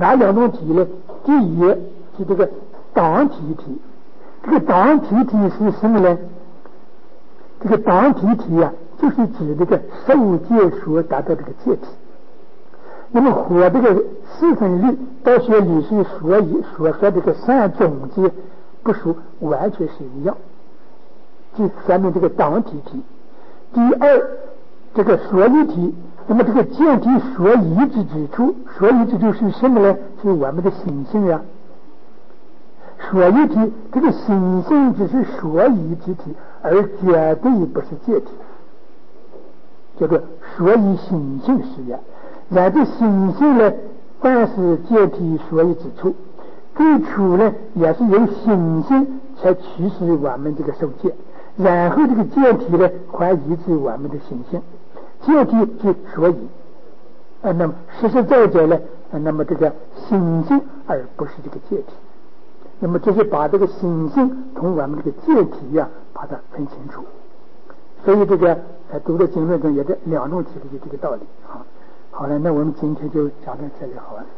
哪两种体呢？第一是这个党体体，这个党体体是什么呢？这个党体体啊，就是指这个受戒所达到这个戒体。那么和这个四分律道学理论所说这个三种子不属，完全是一样，就说明这个党体体。第二，这个所依体，那么这个见体所依之之处，所依之处是什么呢？是我们的心性呀。所依体，这个心性只是所依之体，而绝对不是戒体，叫做所依心性是也。然这心性呢，凡是戒体所依之处，最初呢也是由心性才驱使我们这个受戒，然后这个戒体呢还依据我们的心性。戒体是所依，那么实实在在呢，那么这个心性而不是这个戒体。那么这是把这个心性同我们这个戒体呀，把它分清楚。所以这个读的经论中也是两种体的这个道理啊。好了，那我们今天就讲到这里好了。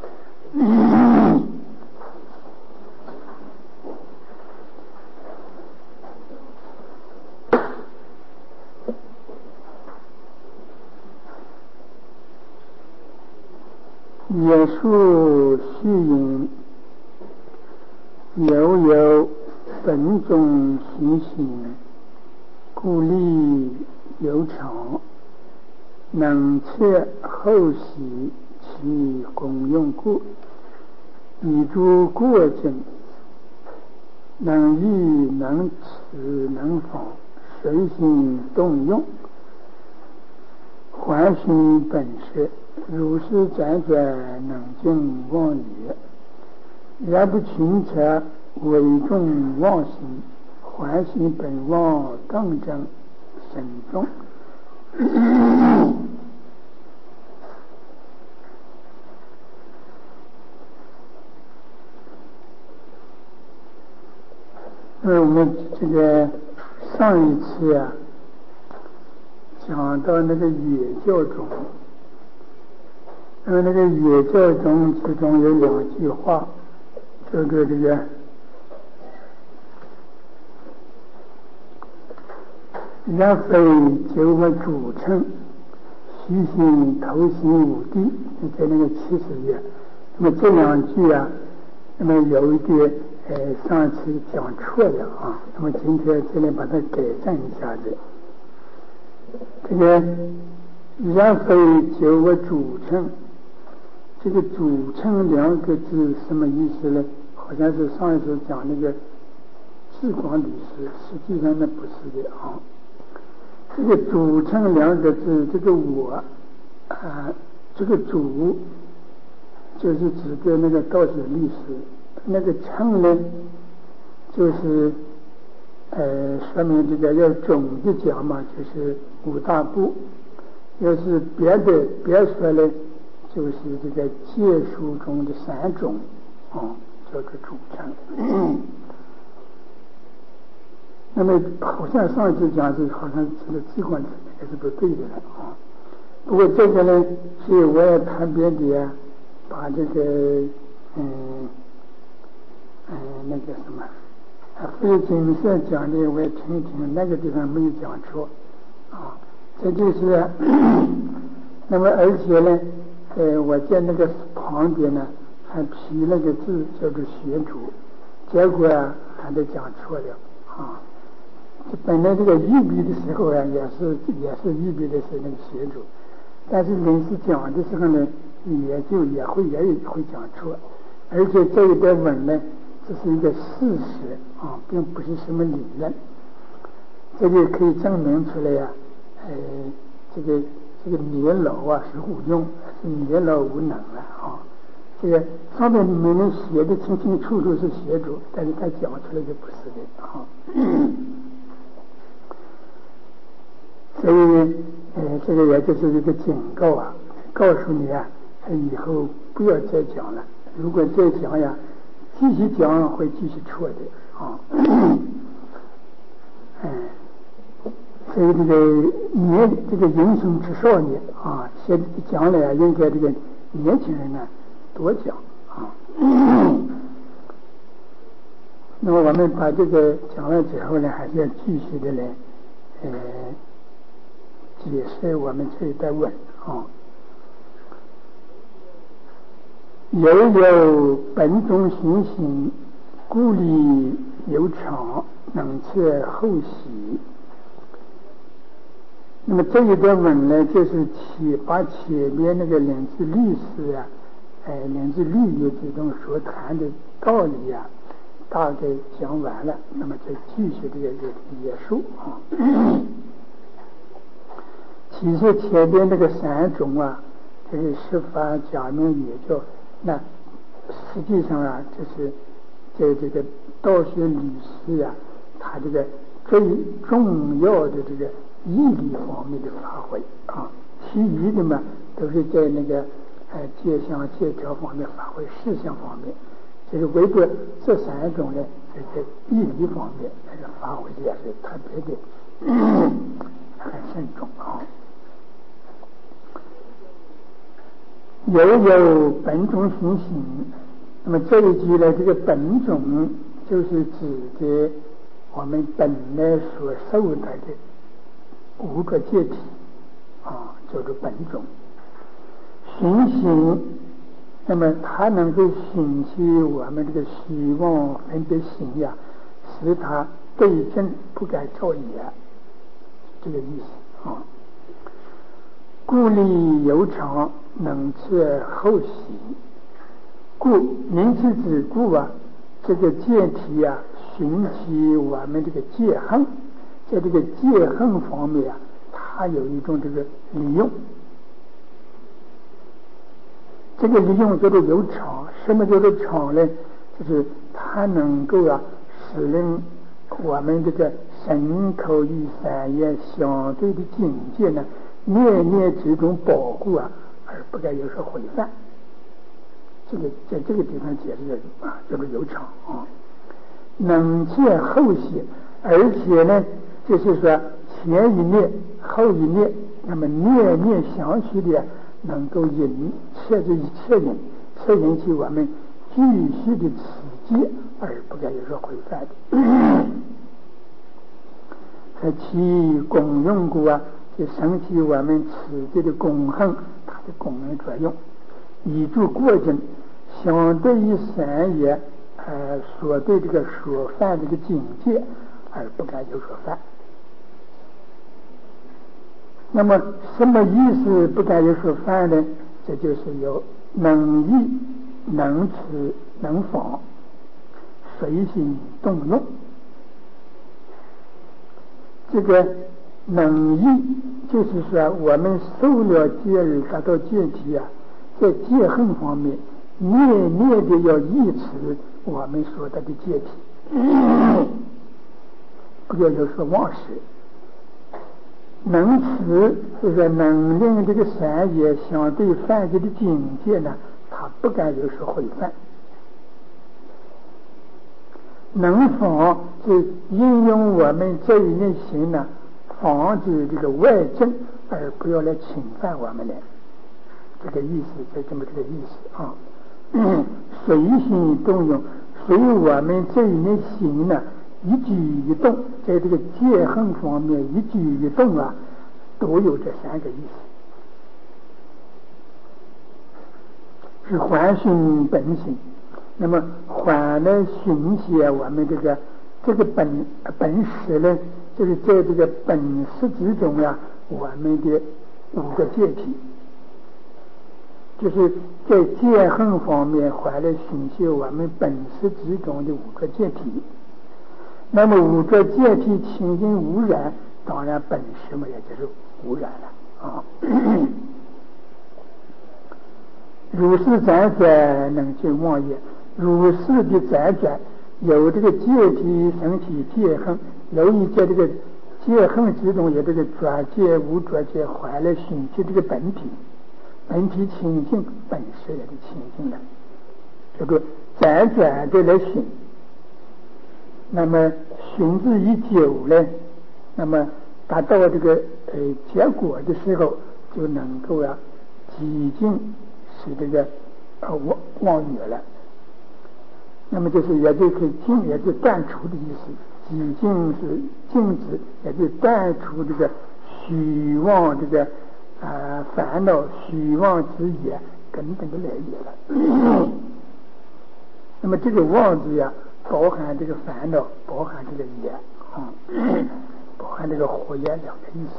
也述虚隐，有本种行行，故立有常，能切后习其功用故，以诸过正，能喻能持能防，随心动用，还寻本实，如是辗转，能尽妄语。然不群者为众妄心，还寻本妄更正深重。我们这个上一次啊，讲到那个野教中，那个野教中其中有两句话，这个然非九个主称，虚心投心无地，在那个70页。那么这两句啊，那么有一点上次讲错了啊，那么今天这里把它改正一下子。这个然非九个主称，这个主称两个字什么意思呢？好像是上一次讲那个智广律师，实际上那不是的啊。这个主称两个字，这个我这个主就是指的那个道学律师，那个称呢就是说明这个要总的讲嘛，就是五大部。要是别说呢，就是这个戒书中的3种叫做主称。那么好像上次讲是好像这个机关那个是不对的了啊。不过这个呢，所以我也谈别的把这个那个什么非经社讲的我也听一听，那个地方没有讲错啊。这就是那么而且呢我在那个旁边呢还批了个字叫做学主，结果还得讲错了啊。本来这个预备的时候也是预备的是那个学主，但是临时讲的时候呢也会讲错，而且这一段文呢这是一个事实啊，并不是什么理论。这个可以证明出来呀这个年老是无用，是年老无能了啊。这个上面没能写的清清楚楚是学主，但是他讲出来就不是的啊。所以这个也就是一个警告啊，告诉你啊，以后不要再讲了。如果再讲呀，继续讲会继续错的啊。所以这个英雄之少年啊，将来应该这个年轻人呢多讲啊。那么我们把这个讲完之后呢，还是要继续的来解释我们这一段问啊。有本种行行，故理有常，能测后喜。那么这一段文呢，就是把前面那个两字律诗啊，两字律语之中所谈的道理啊，大概讲完了。那么再继续这个结束啊。其实前边那个三种啊，这个十法假名也叫，那实际上啊，就是在这个道学理事啊，他这个最重要的这个义理方面的发挥啊，其余的嘛都是在那个界相界条方面发挥，事项方面，就是唯独这三种呢，在义理方面那个发挥也是特别的很慎重啊。有本种行行，那么这一句呢，这个本种就是指的我们本来所受的五个界体啊，叫做本种。行行，那么它能够引起我们这个希望分别行呀，使它对症不敢造也，这个意思啊。故理有常，能测后喜。故名词指故啊，这个界体啊，寻起我们这个界衡，在这个界衡方面啊，它有一种这个利用。这个利用叫做有常。什么叫做常呢？就是它能够啊，使人我们这个身口意三业相对的境界呢，念念之中保护啊，而不该有所毁犯。这个在这个地方解释的啊，叫做有常啊。能见后喜，而且呢，就是说前一念后一念，那么念念相续的能够策引起我们继续的持戒，而不该有所毁犯的。其功用故啊，就升起我们持戒的功行，它的功能作用，以助过正，相对于三业所对这个所犯这个境界，而不该有所犯。那么什么意思不该有所犯呢？这就是有能意、能持、能防，随心动用。这个能意就是说，我们受了戒而达到戒体啊，在戒行方面念念的要依持我们所得的戒体，不要有所忘失。能持就是能令这个三业相对犯戒的境界呢，它不该有所毁犯。能防就应用我们这一念心呢，防止这个外境，而不要来侵犯我们呢。这个意思，就这么这个意思啊。随心动用，随我们这一念心呢，一举一动，在这个戒行方面一举一动啊，都有这三个意思。是还心本性。那么还来寻写我们这个本识呢，就是在这个本识之中啊，我们的五个戒体，就是在戒行方面还来寻写我们本识之中的五个戒体。那么五个戒体清净无染，当然本识嘛，也就是无染了啊。如是辗转，能尽妄业。如是的辗转，有这个戒体升起戒行，由于在这个戒行之中有这个转戒无转戒，还来寻求这个本体，本体清净，本识也是清净的，这个辗转的来寻。那么寻之已久呢，那么达到这个结果的时候，就能够极尽使这个妄语了。那么就是也就是禁，也就断除的意思。己禁是禁止，也就断除这个虚妄这个烦恼、虚妄之业等等的来业了。那么这个妄字呀，包含这个烦恼，包含这个业包含这个火焰两个意思。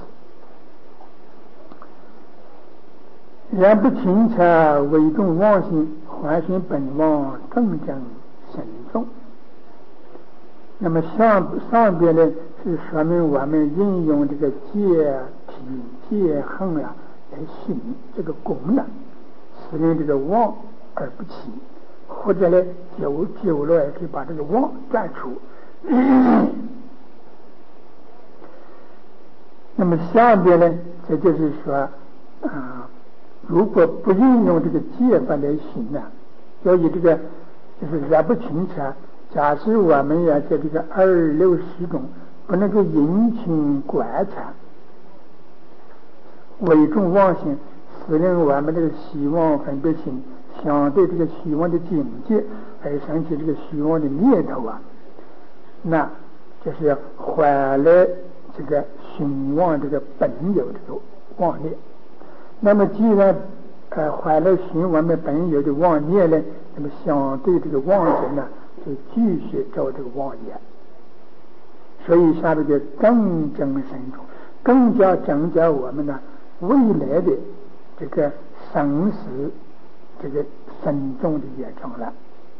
然不勤察为众妄心，还寻本妄正正神众。那么上边呢是说明我们应用这个戒体戒恨来训这个功能，使令这个妄而不起，或者呢久了也可以把这个妄断除。那么下边呢，这就是说如果不运用这个戒法来行呢，要以这个就是然不勤察。假使我们要在这个260中不能够引请观察，为众妄心，使令我们这个希望分别心相对这个希望的境界而生起这个希望的念头那就是要还来这个寻望这个本有这个妄念。那么既然还来寻我们本有的妄念呢，那么相对这个妄心呢就继续照这个妄言。所以下面就更增深重，更加增加我们呢未来的这个生死这个深重的业障了。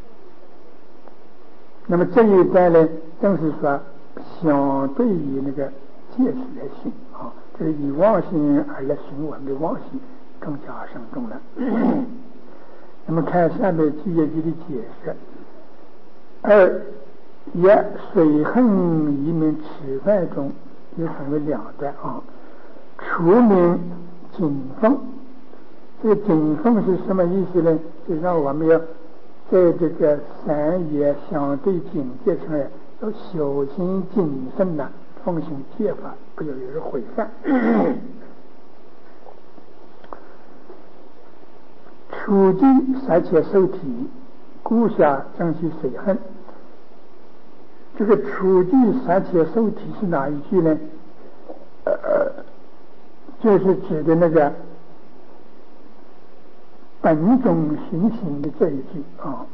那么这一段呢，正是说相对于那个戒识来行这是以妄心而来行我们的妄心更加深重了。那么看下面句业句的解释。二也水恨一名吃饭中又分为两段除名谨奉。这个谨奉是什么意思呢？就让我们要在这个三业相对境界上要小心谨慎奉行戒法，不要有人毁犯。处地杀且受体，故下正系水恨。这个处地杀且受体是哪一句呢？就是指的那个本种行刑的这一句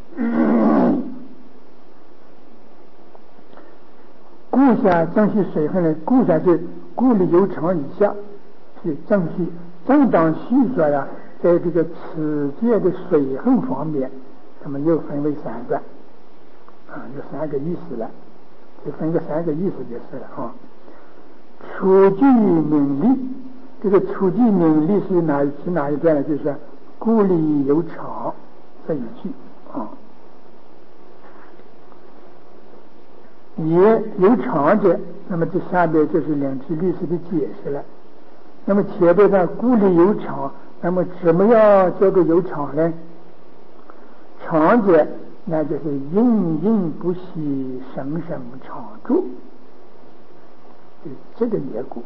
故下正系水恨呢？故下是故里有常以下是正系，正当细说在这个此界的水恨方面，那么又分为三段有三个意思了，就分个三个意思就是了初具名利，这个初具名利是哪一段呢？就是故里有常这一句也有常者，那么这下边就是两句律师的解释了。那么前边呢，故里有常，那么怎么样叫做有常呢？常者那就是应应不息，生生常住，这个业果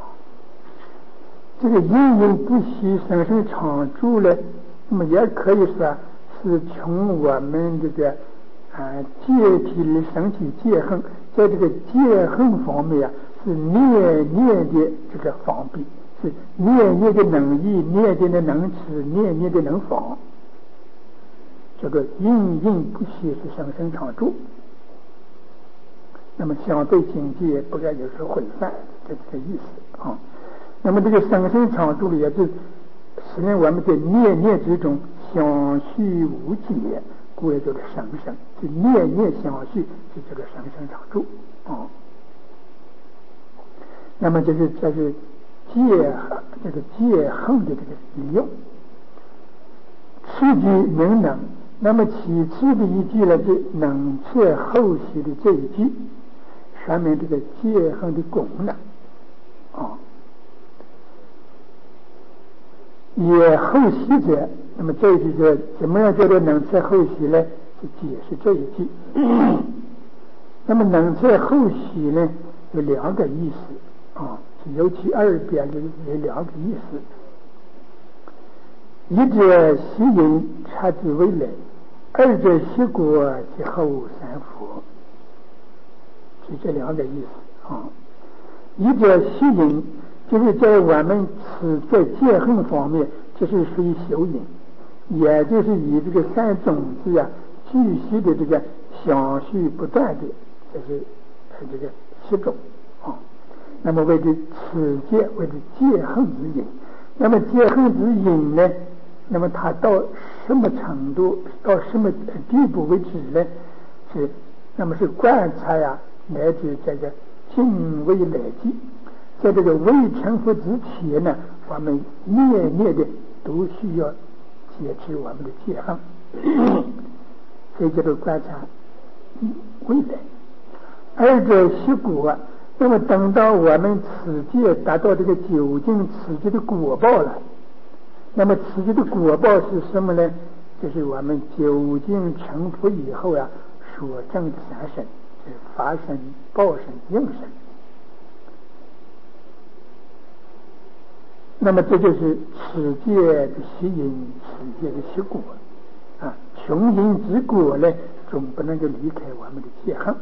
这个应应不息，生生常住呢，那么也可以说是从我们这个戒体里生起戒恨，在这个戒恨方面是念念的这个防备，是念念的能意，念念的能持，念念的能防，这个应应不息是生生常住。那么相对境界不该有时毁犯，这个意思那么这个生生常住也是使令我们在念念之中相续无解，故也就是生生，就念念相续是这个生生常住那么这是这个戒恨的这个利用。次句明能，那么其次的一句呢，就能测后习的这一句，说明这个戒恨的功能也后习者，那么这一句是怎么样叫做能测后习呢？就解释这一句。那么能测后习呢，有两个意思尤其二边有两个意思。 一者悉因察之为累，二者悉果其后三佛，是这两个意思啊。一者悉因，就是在我们在戒行方面，这是属于修因，也就是以这个三种子呀，继续的这个相续不断的，这是这个七种啊。那么为这此戒，为这戒行之因，那么戒行之因呢，那么它到什么程度，到什么地步为止呢？是那么是观察呀，乃至这个敬畏累积，在这个未成佛之前呢，我们念念的都需要解持我们的戒行，所以叫做观察未来。二者悉果，那么等到我们此戒达到这个究竟此戒的果报了，那么此戒的果报是什么呢？就是我们究竟成佛以后啊，所证的三身，就是法身、报身、应身。那么这就是此戒的悉因，此戒的悉果啊。穷因之果呢，总不能够离开我们的戒行。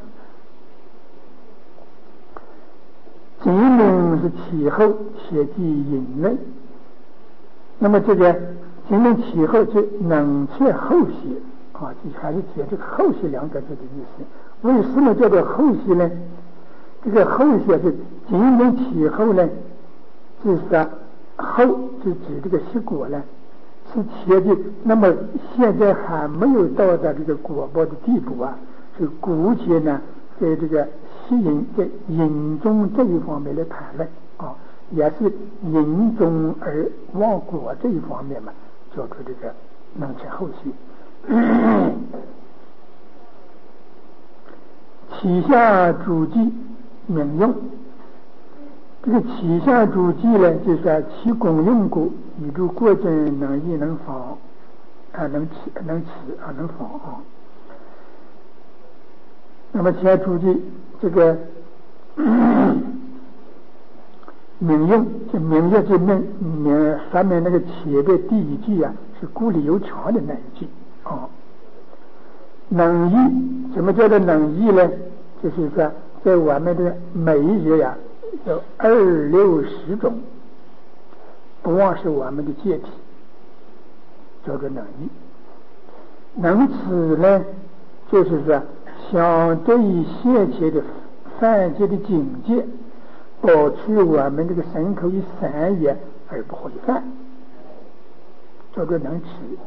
精明是其后，且即因内。那么这个精明其后，就能切后续啊，就还是解这个后续两个字的意思。为什么叫做后续呢？这个后续是精明其后呢，就是说后就指这个悉果呢，是切的。那么现在还没有到达这个果报的地步啊，是姑且呢，在这个悉因在因中这一方面来谈论啊，也是因中而忘果这一方面嘛，叫做这个能成后续。起下主记名用，这个起下主记呢，就是说其功用故，以助过正能益能防啊，能持啊，能防啊。那么起下主记这个名用，这名用这名上面那个前的第一句啊，是孤立有常的那一句啊。能益，什么叫做能益呢？就是说在我们的每一日呀，有260种，不忘是我们的戒体，叫做能益。能持呢，就是说相对于现前的犯戒的境界，保持我们这个身口意三业而不会犯，叫做能持。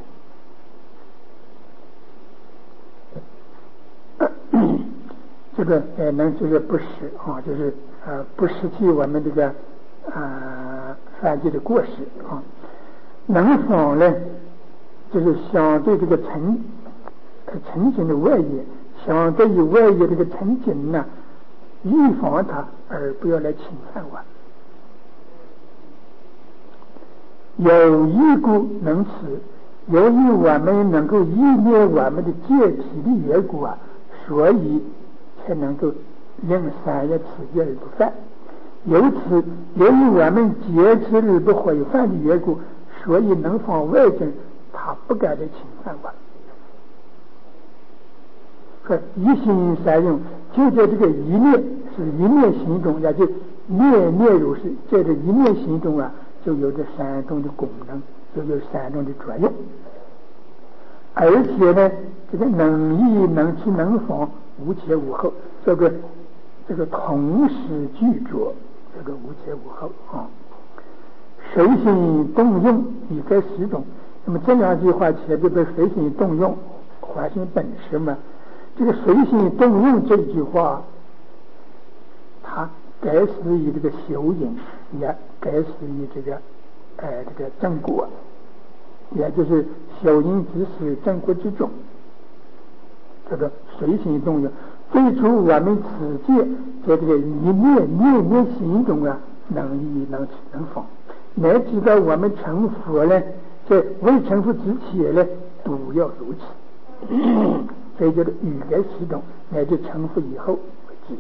这个能就是不失啊，就是不失去我们这个犯戒的过失啊。能防呢，就是相对这个尘境的外业，相对于外业这个尘境呢，预防它而不要来侵犯我。有意故能持，由于我们能够依念我们的戒体的缘故啊，所以才能够令三业此戒而不犯。由此，由于我们戒持而不毁犯的缘故，所以能防外境，他不敢来侵犯我。说一心三用，就在这个一念是一念心中，也就念念如是，在这一念心中啊，就有这三种的功能，就有三种的作用。而且呢，这个能益能持能防，无前无后，这个同时具足，这个无前无后啊。随心动用以该十种。那么这两句话前面不是随心动用还心本实吗？这个随心动用这句话，它该始于这个修因，也该始于这个正果，也就是修因之始，正果之终。这个随心动用，最初我们此界在这个一念念念心中啊，能益能持能防，乃至到我们成佛呢，在未成佛之前呢，都要如此。所以叫做语该始终，乃至成佛以后为止。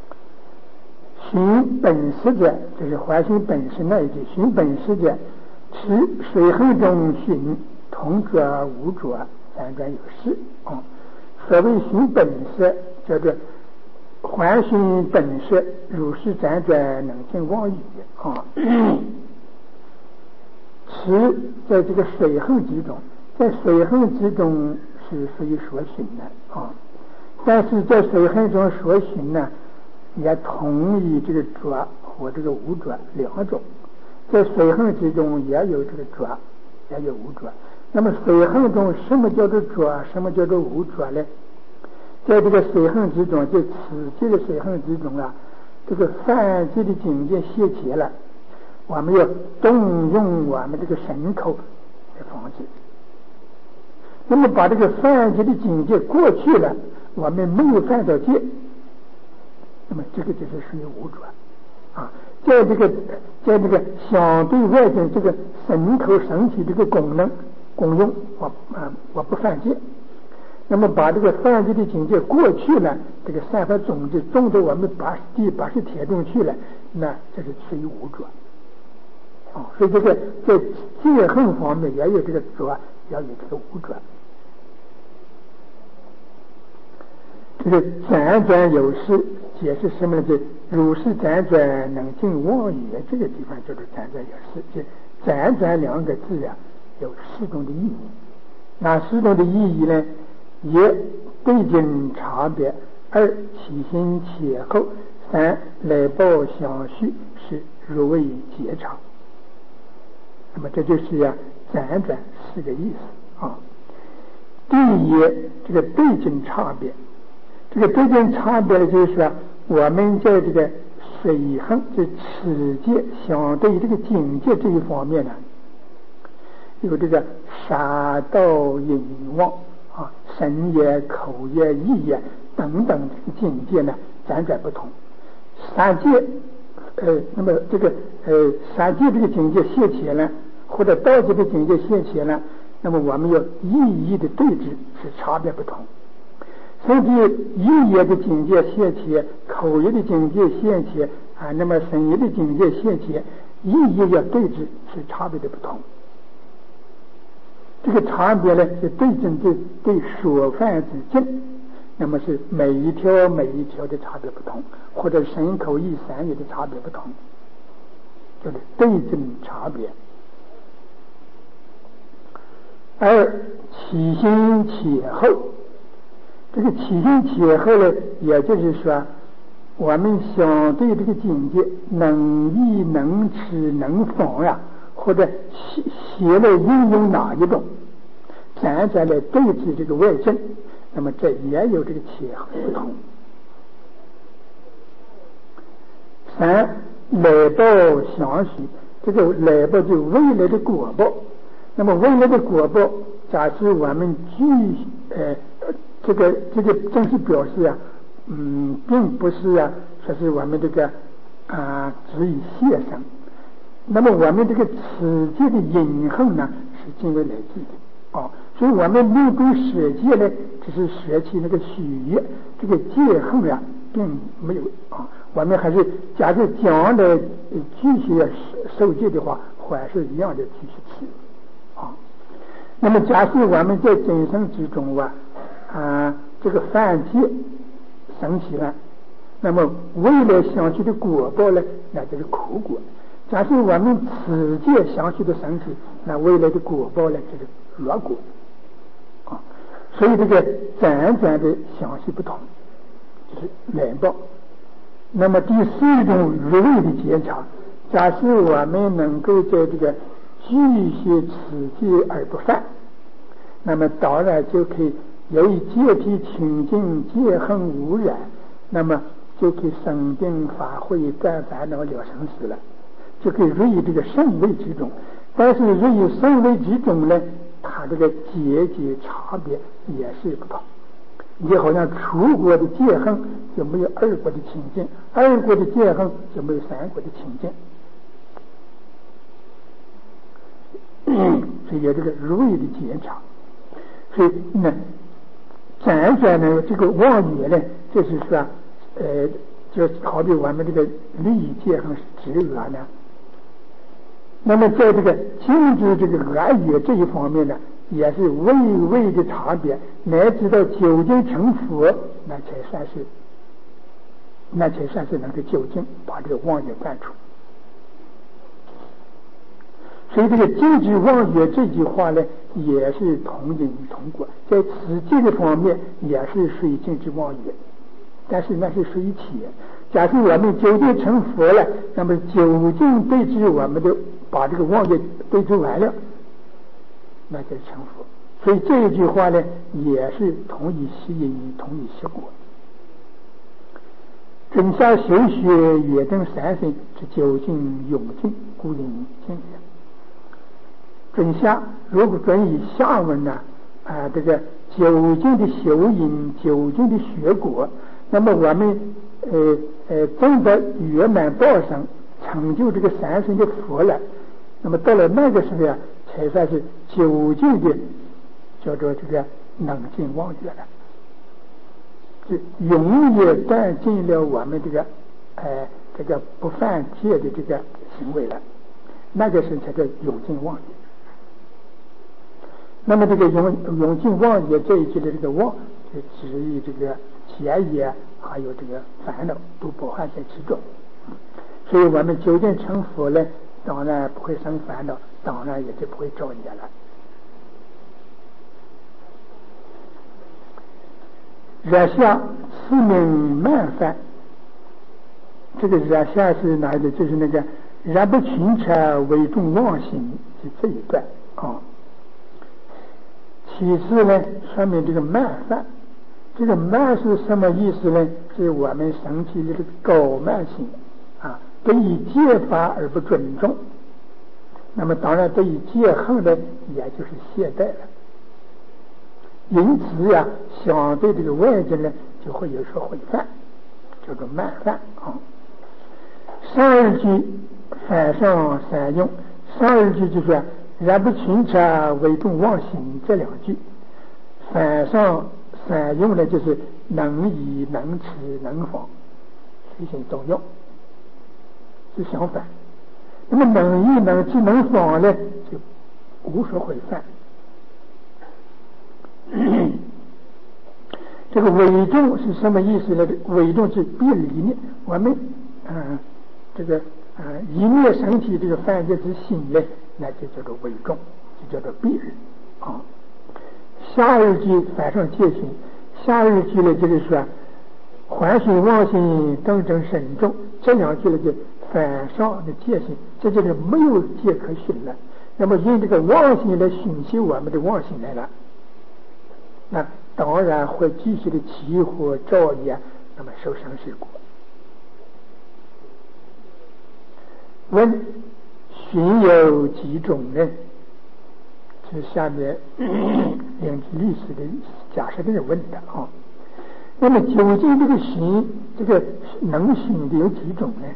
寻本实者，就是还心本实那一句，寻本实者， 持水衡中寻同着无着，辗转有事啊。所谓寻本色，叫做还寻本色，如是辗转能尽妄语啊。持在这个水衡之中，在水衡之中是属于所寻的啊，但是在水衡中所寻呢，也同意这个着和这个无着两种，在水衡之中也有这个着，也有无着。那么水衡中什么叫做着，什么叫做无着呢？在这个水衡之中，在此界的水衡之中啊，这个犯戒的境界现前了，我们要动用我们这个神口来防止。那么把这个犯戒的境界过去了，我们没有犯到戒，那么这个就是属于无着啊。在这个相对外境，这个神口身体这个功能功用，我不犯戒。那么把这个犯戒的境界过去了，这个散发种子种到我们第80田中去了，那这是属于无着啊。所以这个在戒衡方面也有这个着，也有这个无着。这个辗转有事解释什么呢？就如是辗转能尽妄语，这个地方叫做辗转有事。这辗转2个字啊，有适中的意义。那适中的意义呢？一对境差别，2起心且后，3来报相续，是如为结场。那么这就是辗转4个意思啊。第一，这个对境差别，这个对境差别呢，就是说我们在这个水衡这此界相对这个境界这一方面呢，有这个杀盗淫妄啊，身也口也意也等等这个境界呢，辗转不同。三界那么这个三界这个境界现前了，或者道界的境界现前了，那么我们要意义的对峙是差别不同。甚至意业的境界现前，口业的境界现前啊，那么身业的境界现前，意义要对峙是差别的不同。这个差别呢，是对症对所犯之境，那么是每一条的差别不同，或者身口意3业的差别不同，就是对症差别。2起心且后，这个起心且后呢，也就是说我们相对这个境界能意能持能防呀，或者写来应用哪一种，辗转来对治这个外境，那么这也有这个且后不同。3来报相续，这个来报就未来的果报。那么未来的果报，假使我们这个正式表示并不是说是我们这个只以现生。那么我们这个此界的隐恨呢，是经为来自的所以我们命中舍戒呢，只是舍弃那个许愿，这个戒恨并没有我们还是假设将来继续受戒的话，还是一样的继续吃那么假设我们在今生之中这个犯戒生起了，那么未来想去的果报呢，那就是苦果。假设我们此界想去的生起，那未来的果报呢，就是恶果所以这个辗转的详细不同，就是来报。那么第4种如位的检查，假设我们能够在这个继续此戒而不犯，那么当然就可以由于戒体清净，戒恨无染，那么就可以生病发挥断烦恼了生死了，就可以入于这个圣位之中。但是入于圣位之中呢，它这个节差别也是不同。你好像出国的戒恨就没有2国的清净，2国的戒恨就没有3国的清净。所以有这个如位的检查。所以呢，辗转呢，这个妄语呢，就是说就好比我们这个利益戒恨是止恶呢， 那么在这个禁止这个恶语这一方面呢，也是微微的差别，乃至到究竟成佛，那才算是能够究竟把这个妄语断除。所以这个禁止妄语这句话呢，也是同因同果，在此这个方面也是属于禁止妄语，但是那是属于体。假设我们究竟成佛了，那么究竟对治我们的把这个妄语对治完了，那就是成佛。所以这一句话呢，也是同一系因，同一系果。准下修学也等三分是究竟永尽，故应尽也。准下如果准以下文呢，这个究竟的修因，究竟的学果，那么我们证得圆满道上，成就这个三生的佛了，那么到了那个时候呀，才算是究竟的叫做这个能尽妄语了，就永远断尽了我们这个不犯戒的这个行为了，那个时候才叫永尽妄语。那么这个永尽妄语这一句的这个妄，就指以这个结业还有这个烦恼都包含在其中。所以我们究竟成佛呢，当然不会生烦恼，当然也就不会造业了。惹下次名慢犯，这个惹下是哪里？就是那个然不群彻为众妄行，就这一段啊。其次呢，说明这个慢犯，这个慢是什么意思呢？是我们生起的这个高慢心啊，对于戒法而不尊重，那么当然对于戒行呢，也就是懈怠了。因此呀，相对这个外境呢，就会有所毁犯，叫做慢犯啊。上二句反上三用，上二句就是然不群彻为众妄行这两句，反上三用呢，就是能以能持能防，随行动用，是相反。那么能以能持能防呢，就无所毁犯。这个伪众是什么意思呢？伪众是别离呢，我们一灭身体这个犯戒之心呢，那就叫做伪众，就叫做别离啊。下二句反上戒心，下二句呢就是说还心妄心更正慎重，这两句呢就反上的戒心，这就是没有戒可循了。那么用这个妄心来熏习我们的妄心来了，那当然会继续的起火造业，那么受生死果。问寻有几种呢？是下面引起律师的假设这个问的啊。那么究竟这个寻，这个能寻的有几种呢？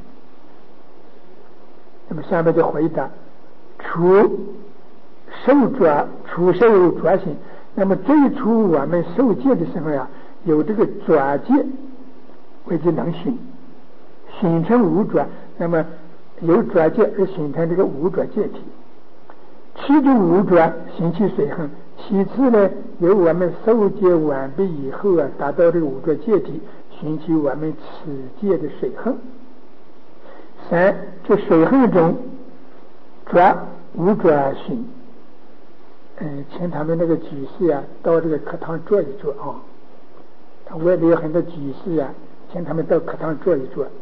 那么下面就回答：除受着心。那么最初我们受戒的时候呀，有这个着戒为之能寻，寻成无着，那么有着戒而形成这个无着戒体，持住无着行其水衡。其次呢，由我们受戒完毕以后啊，达到这个无着戒体，寻取我们持戒的水衡。三，这水衡中着无着寻，请他们那个居士啊，到这个课堂坐一坐啊。他外面有很多居士啊，请他们到课堂坐一坐。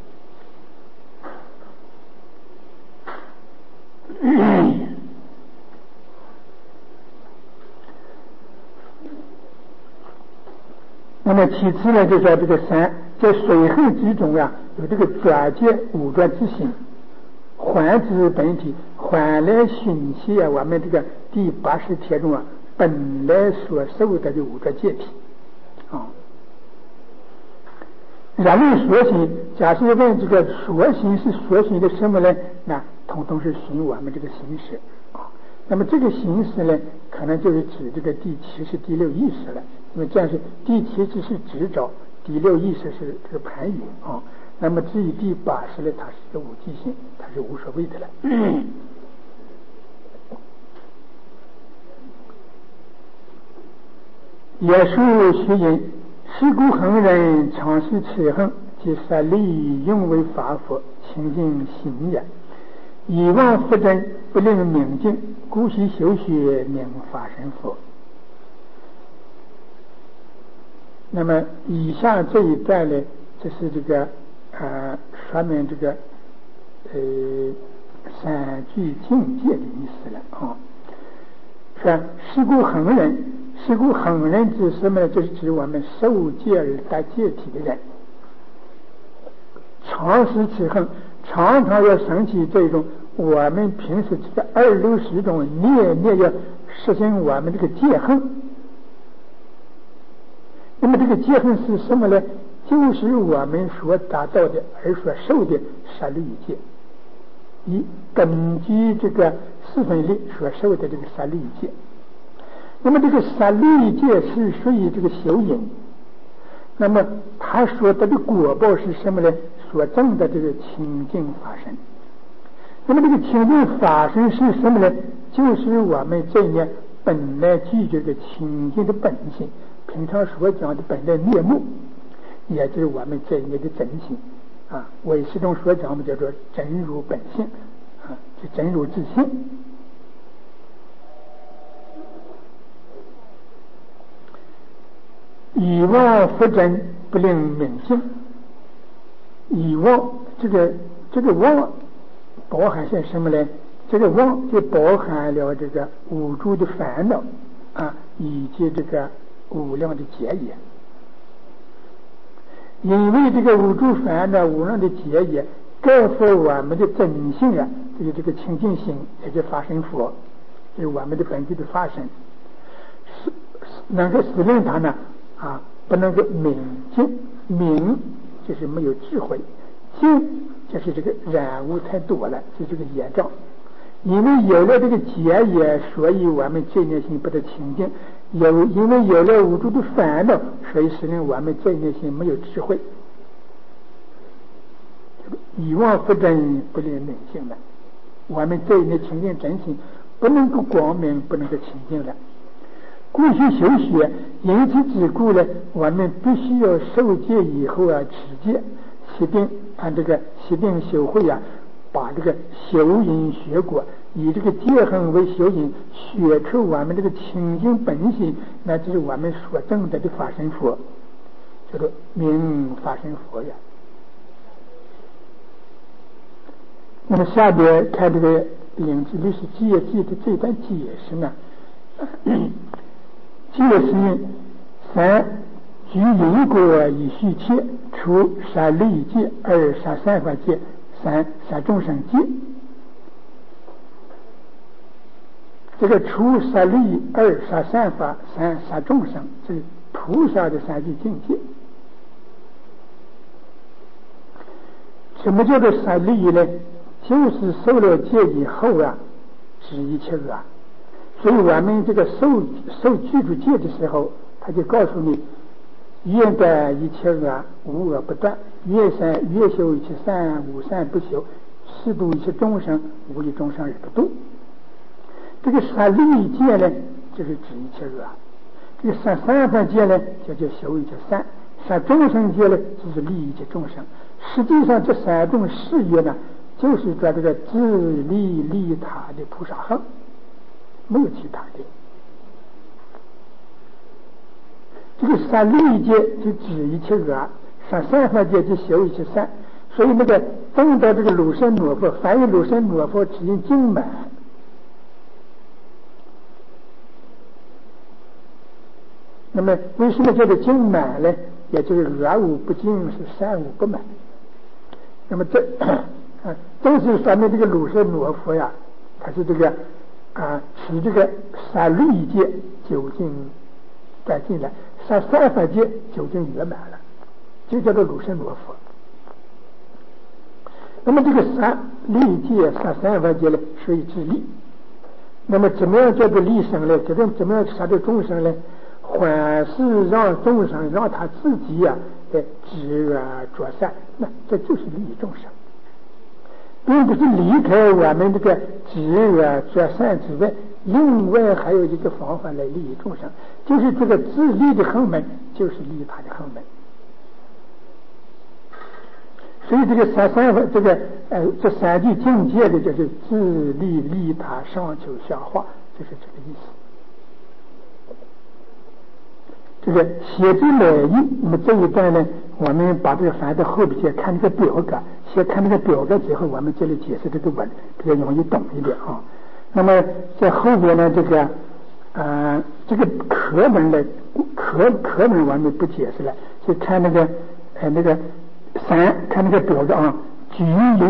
那么其次呢，就说这个三，在水衡之中啊，有这个着戒无着之心，还之本体，还来熏习啊，我们这个第80帖中啊，本来所受的无着戒体啊。然论所行，假设问这个所行是所行的什么呢？那统统是循我们这个行识啊。那么这个行识呢，可能就是指这个第70、第6意识了。因为这样是第70是执着，第6意识是这个盘云啊。那么至于第80呢，它是一个无记性，它是无所谓的了。 也属虚因，是故恒人常是持恒，即杀利用为法佛，清净心也。以妄复真，不令明净，故须修学名法身佛。那么以下这一段呢，这是这个说明这个三句境界的意思了啊。说是故恒人，是故恒人指什么呢？就是指我们受戒而得戒体的人，常时持恒，常常要升起这种我们平时这个260种念念要实行我们这个戒恒。那么这个戒恒是什么呢？就是我们所达到的而所受的杀律戒，以根据这个四分律所受的这个杀律戒。那么这个杀律戒是属于这个修因，那么他所得的果报是什么呢？所证的这个清净法身。那么这个清净法身是什么呢？就是我们这一念本来具这个清净的本性，平常所讲的本来面目，也就是我们这一念的真心啊。唯识中所讲的叫做真如本性啊，就真如自性。以妄复真，不令明净。以妄这个妄包含些什么呢？这个妄就包含了这个五诸的烦恼啊，以及这个无量的结业。因为这个五诸烦恼无量的结业盖覆我们的真性啊，就是这个清净心，也就法身佛，就是我们的本具的法身，是能够使令它呢啊，不能够明净。明就是没有智慧，净就是这个染污太多了，是这个业障。因为有了这个结业，所以我们这念心不得清净；因为有了无诸的烦恼，所以使令我们这念心没有智慧。以妄复真，不令明净了。我们这一念清净真心不能够光明，不能够清净了。故须修学，因此之故呢，我们必须要受戒以后啊，持戒，习定按这个习定修慧啊，把这个修因学果，以这个戒恒为修因，学出我们这个清净本性，那就是我们所证得的法身佛，叫做名法身佛呀。那么下边看这个领智律师戒记的这段解释呢，戒是三具因果以续切，除杀律戒，二杀善法戒，三杀众生戒。这个除杀律，二杀善法，三杀众生，这是菩萨的三句境界。什么叫做杀律呢？就是受了戒以后啊，止一切恶。所以我们这个受具足戒的时候，他就告诉你，愿得一切恶，无恶不断；越修一切善，无善不修；是度一切众生，无一众生而不度。这个杀律戒呢，就是止一切恶；这个杀善法戒呢，就叫修一切善；杀众生戒呢，就是利一切众生。实际上，这三种事业呢，就是在这个自利利他的菩萨行，没有其他的。这个杀律戒就止一切恶，杀善法戒就修一切善。所以那个证到这个鲁身罗佛，凡有鲁身罗佛，只因经满。那么为什么叫做经满呢？也就是恶无不尽，是善无不满。那么正是说明这个鲁身罗佛呀，他是这个持这个杀律戒究竟在进来，杀善法戒究竟圆满了，就叫做鲁身罗佛。那么这个杀律戒、杀善法戒呢，属于自利。那么怎么样叫做利生呢？怎么样杀掉众生呢？还是让众生让他自己呀知恶着善，那这就是利益众生，并不是离开我们这个知恶着善之外， 另外还有一个方法来利益众生，就是这个自利的后门，就是利益他的后门。所以这个这三句境界的，就是自利利他上求下化，就是这个意思。这个写字来意，那么这一段呢，我们把这个翻到后边去看这个表格，先看这个表格之后，我们这里解释这个文比较容易懂一点啊。那么在后边呢，这个课文呢，课文我们不解释了，就看那个看那个表格啊，举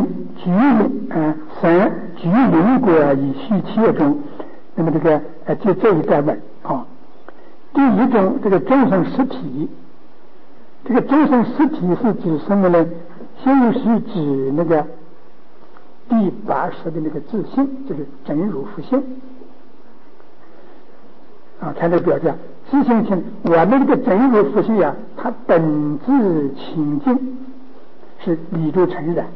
邻国以续切中，那么就这一段文啊。第一种这个众生实体，这个众生实体是指什么呢？就是指那个第80的那个自性，就是真如佛性啊。看这个表象，自性性，我们这个真如佛性呀，它本质清净，是理住诚然。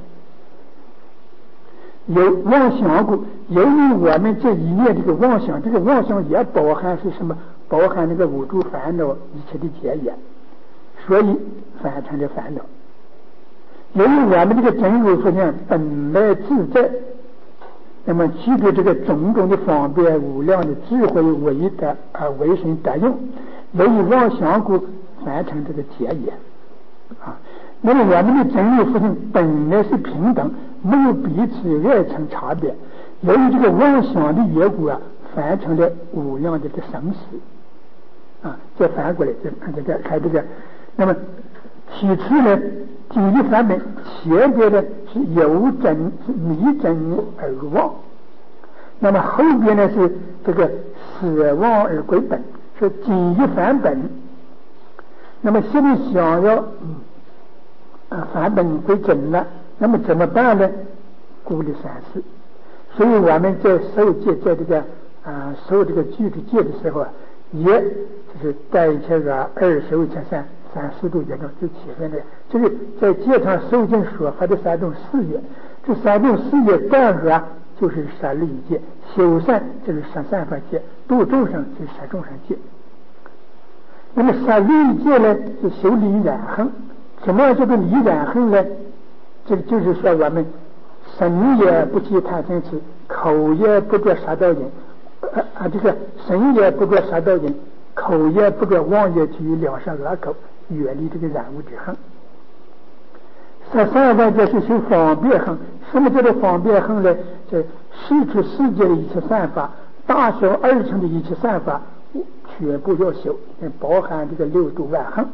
有妄想故，由于我们这一念这个妄想，这个妄想也包含是什么？包含那个五诸烦恼一切的结也，所以反成了烦恼。由于我们这个真如佛性本来自在，那么具备这个种种的方便无量的智慧为德为神德用，由于妄想故反成这个结也啊。那么我们的真如佛性本来是平等，没有彼此外层差别，由于这个妄想的缘故啊，反成了无量的这个生死啊。再反过来看这个，那么其次呢，第一反面前边呢是有真是迷真而入妄，那么后边呢是这个舍妄而归本，是仅一反本。那么现在想要返本归真了，那么怎么办呢？顾虑三事。所以我们在受戒，在受这个具体戒的时候啊，也就是在一切个20为前3度严重，就前面的，就是在戒上受尽所发的3种誓愿，这3种誓愿干何？就是舍利戒，修善就是舍善法戒，度众生就是舍众生戒。那么舍利戒呢，是修离染恨。什么叫做离染恨呢？这个就是说我们身也不起贪嗔痴，口也不着杀盗淫，这个身也不着杀盗淫，口也不着妄言绮语两舌恶口，远离这个染污之恨。舍善法戒是修方便恨。什么叫做方便恨呢？这世出世界的一切善法，大小二乘的一切善法，全部要修，包含这个6度万恨。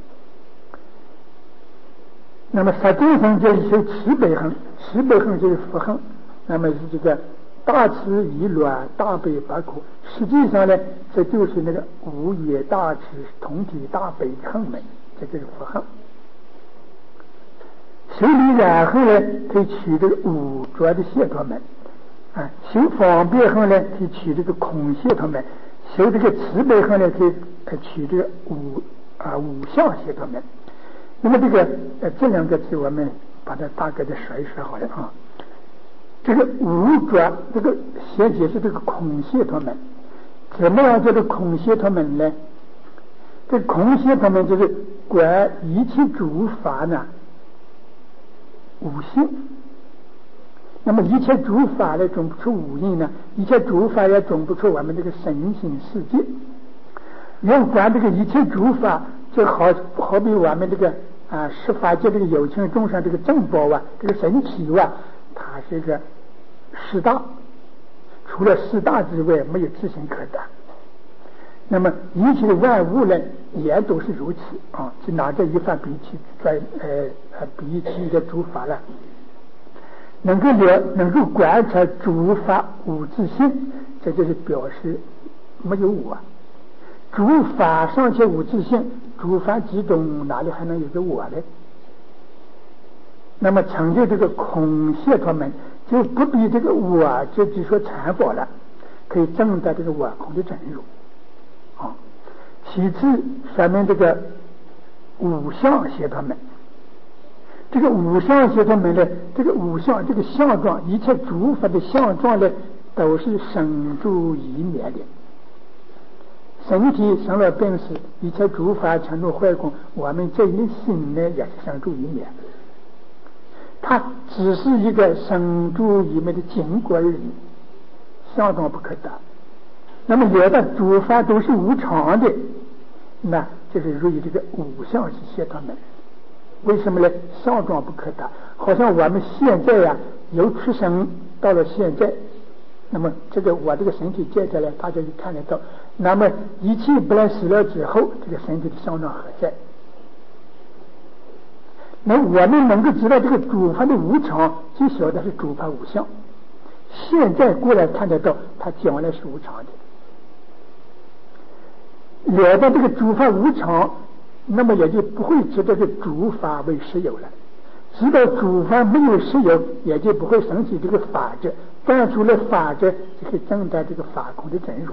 那么舍众生就是修慈悲恨，慈悲恨就是福恨。那么是这个大慈以卵，大悲不苦。实际上呢，这就是那个无也大慈同体大悲的恨门，这就是福恨。修离染恨呢，可以取这个五浊的解脱门啊；修方便恨呢，可以取这个空解脱门；修这个慈悲恨呢，可以取这个五相解脱门。那么这2个字我们把它大概的说一说好了啊。这个无浊，这个先解释这个空解脱门。怎么样叫做空解脱门呢？这空解脱门就是观一切诸法呢无性。那么一切诸法呢总不出无因呢，一切诸法也总不出我们这个身心世界。要观这个一切诸法，就好比我们这个十法界这个有情众生这个正报啊，这个身体啊，它是一个四大，除了四大之外没有自性可得。那么一切的万物呢也都是如此啊，就拿这一法比起的诸法了，能够观察诸法无自性，这就是表示没有我。诸法尚且无自性，诸法集中哪里还能有个我呢？那么成就这个空解脱门，就不必这个我就说禅法了，可以证得这个我空的真如啊。其次说明这个五相解脱门。这个五相解脱门呢，这个五相这个相状，一切诸法的相状呢， 都是生住异灭的。身体生了病死，一切诸法全都坏空，我们这一心呢也是生住异灭，它只是一个生住异灭的经过而已，相当不可得。那么有的诸法都是无常的，那就是属于这个无相是解脱门。为什么呢？相当不可得。好像我们现在呀，由出生到了现在，那么这个我这个身体接下来大家就看得到。那么一切不来死了之后，这个身体的相状何在？那我们能够知道这个诸法的无常，就晓得是诸法无相。现在过来看得到，它将来是无常的。了到这个诸法无常，那么也就不会知道这诸法为实有了。知道诸法没有实有，也就不会生起这个法执。断除了法执，就可以证得这个法空的真如。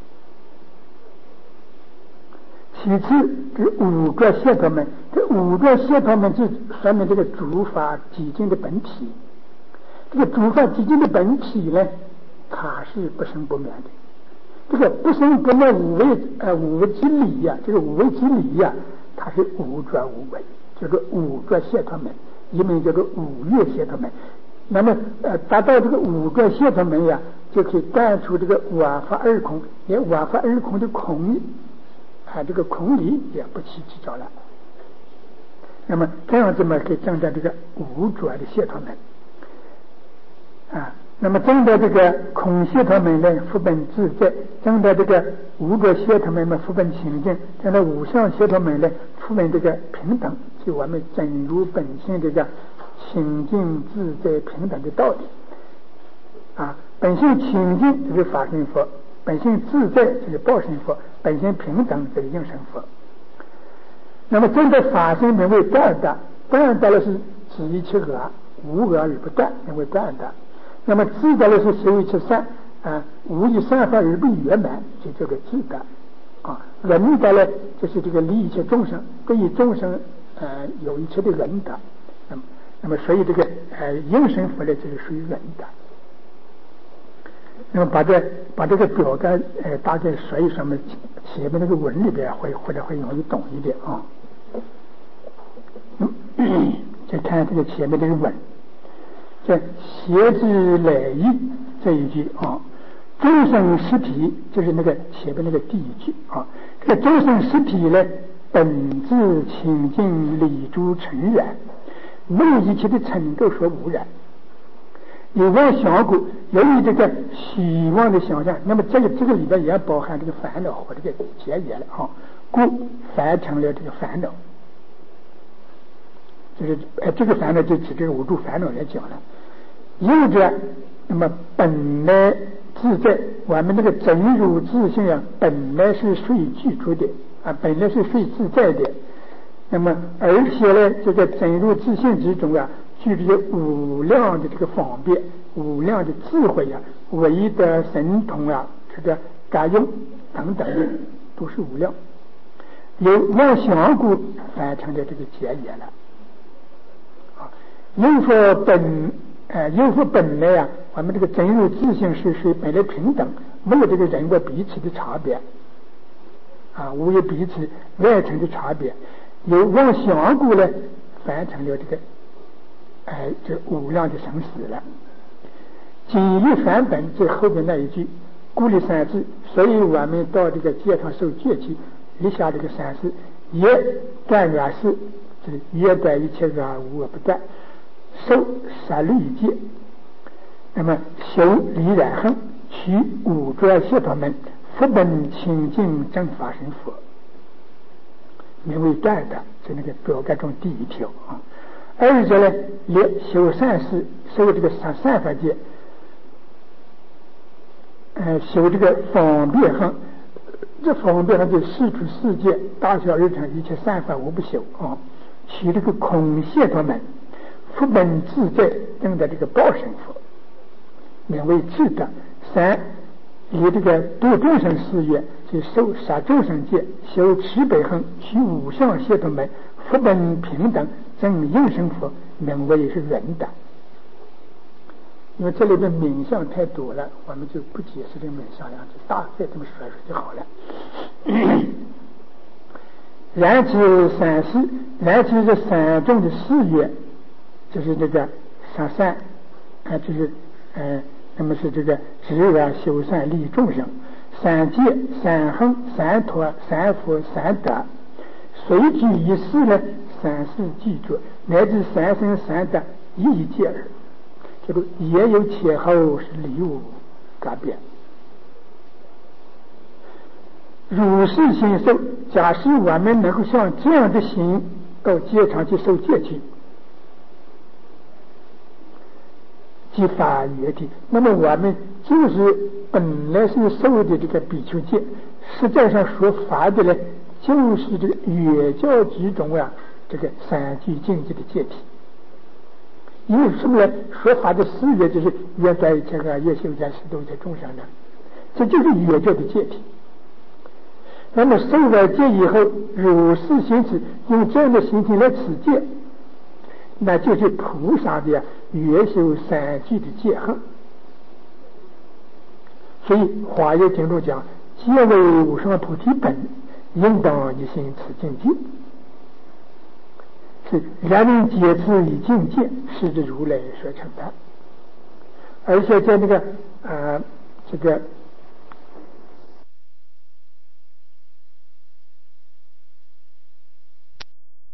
其次，这五个解脱门，这五个解脱门就说明这个诸法寂静的本体。这个诸法寂静的本体呢，它是不生不灭的。这个不生不灭五位之理呀，这个五位之理呀，它是无着无为，叫做五个解脱门，一名叫做五岳解脱门。那么达到这个五个解脱门呀，就可以断除这个我法二空，连我法二空的空这个空理也不起执着了。那么这样子嘛，可以证得这个无着的解脱门那么证得这个空解脱门呢，复本自在；证得这个无着解脱门嘛，复本清净；证得无相解脱门呢，复本这个平等，就我们真如本性这个清净自在平等的道理本性清净就是法身佛，本性自在就是报身佛，本性平等就是应身佛。那么证得法身名为断得，断得了是止一切恶，无恶而不断，名为断得。那么自得了是修一切善无以善法而不圆满，就这个自得轮得了就是这个利一切众生，对于众生有一切的轮得。那么所以这个应身佛呢，就是属于轮得。那么把这个表格大概说一说嘛，前面那个文里边会容易懂一点就看这个前面这个文，这邪之来意这一句众生实体就是那个前面那个第一句这个众生实体呢，本自清净理诸尘染，没有一切的尘垢所污染。有妄想故，由于这个虚妄的想象，那么这个里边也包含这个烦恼和这个结业了故凡成了这个烦恼。就是这个烦恼就指这个五住烦恼来讲了。有者那么本来自在，我们那个真如自性本来是随具足的本来是随自在的。那么而且呢，这个真如自性之中具备无量的这个方便，无量的智慧唯的神通这个感用等等的都是无量。有妄想故反成的这个结业了。又说本来我们这个真如自性是本来平等，没有这个人我彼此的差别无有彼此外层的差别。有妄想故呢，反成了这个这无量的生死了。仅于梵本这后边那一句故立三字，所以我们到这个戒脱受戒去立下这个三事，也断恶事，就是也断一切恶无恶不断，受杀律戒，那么修离染恨，取五浊解脱门，复本清净正法身佛，名为断的，是那个表格中第一条二者呢，也修善事，修这个善法界，修这个方便行，这方便行就世出世界大小日常一切善法无不修取这个空解脱门，复本自在，证得这个报身佛，名为智德。三以这个度众生事业，就受杀众生戒，修慈悲行，取五相解脱门，复本平等，证应身佛，名为是人的。 因为这里的名相太多了，我们就不解释这个名相了，就大概这么说就好了。然其三世，然其这三种的事业，就是这个杀善就是那么是这个知恶修善利众生，三戒三恒三托三福三德，随居一世呢，三世记住，乃至三生三德一戒耳，这个也有前后是理无改变。如是心受，假使我们能够像这样的心到戒场去受戒去，即法约体，那么我们就是本来是受的这个比丘戒，实在上说法的呢，就是这个约教之中这个三句境界的戒体。因为什么呢？说法的誓约就是约在这个约修在十度在众生的，这就是约教的戒体。那么受了戒以后，如是行持，用这样的心情来持戒，那就是菩萨的约修三句的戒行。所以华严经中讲，戒为无上菩提本，应当一心持境界。是人人皆自以境界，是指如来所承担。而且在那个这个